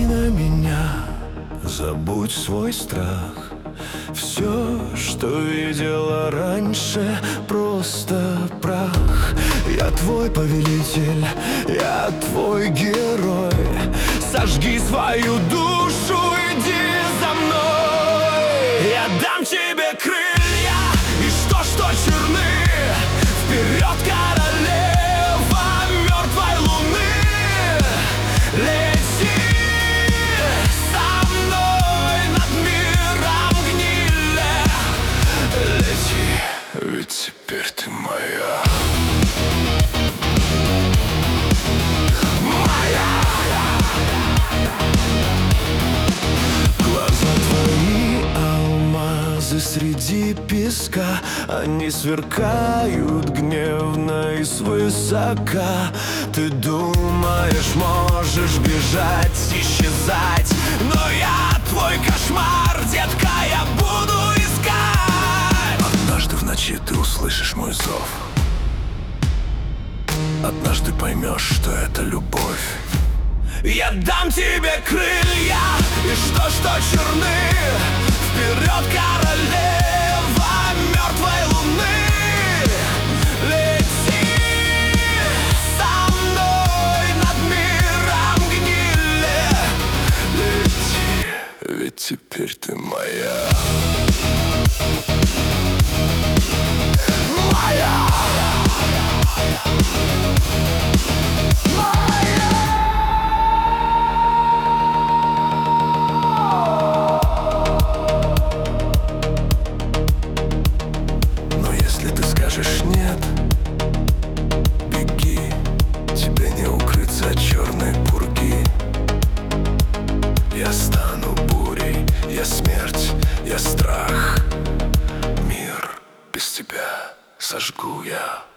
на меня, забудь свой страх. Все, что видела раньше, просто прах. Я твой повелитель, я твой герой. Сожги свою душу, иди за мной. Я дам тебе крылья, и что черны. Вперед, королева мертвой луны. Лети со мной над миром гнили. Лети, ведь теперь ты моя. Среди песка они сверкают гневно и свысока. Ты думаешь, можешь бежать, исчезать, но я твой кошмар, детка, я буду искать. Однажды в ночи ты услышишь мой зов. Однажды поймешь, что это любовь. Я дам тебе крылья, и что черны. Вперед, королева мертвой луны. Лети со мной над миром гнили. Лети, ведь теперь ты моя. Моя. Нет, беги, тебе не укрыться от черной пурги. Я стану бурей, я смерть, я страх. Мир без тебя сожгу я.